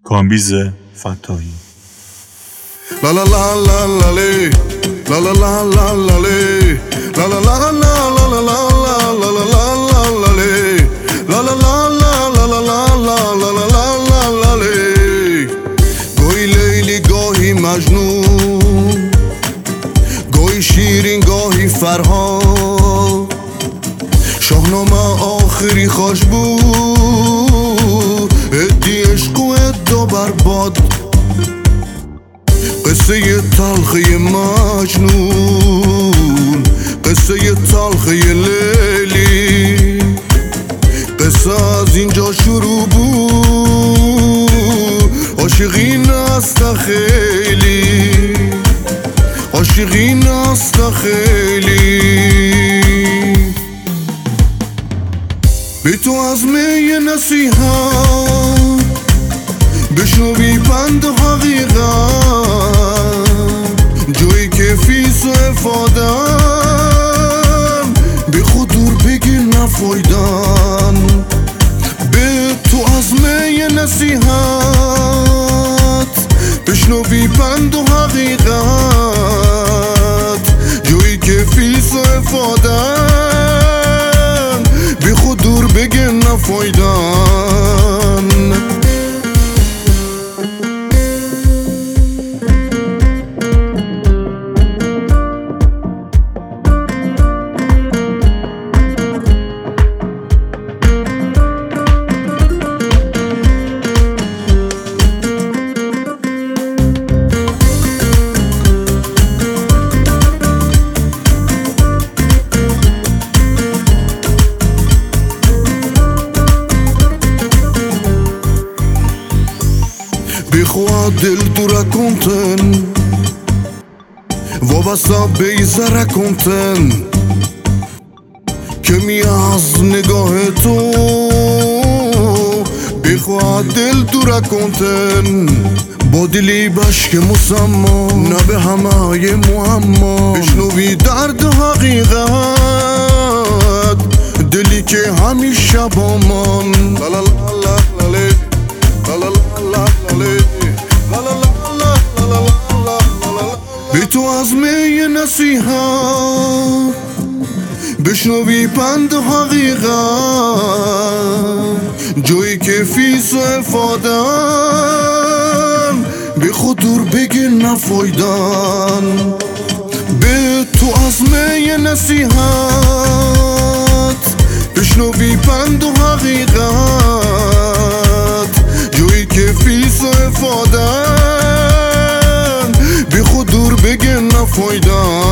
کامبیز فتاحی. لا لا لا لا لا لی لا لا لا لا لا لی لا لا لا لا لا لا لا لا لا لا لی لا لا لا لا لا لا لا لا لا لی. گاهی لیلی گاهی مجنون، گاهی شیرین گاهی فرهاد، شاهنامه آخری خوش بود، ادی عشق و ادا برباد، قصه تلخی مجنون، قصه تلخی لیلی، قصه از اینجا شروع بود. عاشقی نست خیلی، عاشقی نست خیلی، بی تو از می نصیحت بشنوی پند و حقیقت، جایی که فیس و افادن بی خود دور بگیر نفایدن. به تو از می نصیحت بشنوی پند و حقیقت، جایی که فیس و افادن بی خود دور بگیر نفایدن. Del tu racconten, وابسته به ایزه رکنتن که می از نگاه تو بخواه دل تو رکنتن، با دلی بشک مسما نه به همه معما، بشنوی درد حقیقت، دلی که همیشه با من. لا لا لا لا لا لا لا لا بی تو از می نصیحت بشنوی پند و حقیقت، جایی که فیس و افادن بی خود دور بگیر نفایدن. به تو از می نصیحت بشنوی پند و حقیقت، جایی که فیس و افادن بی خود دور بگیر نفایدن.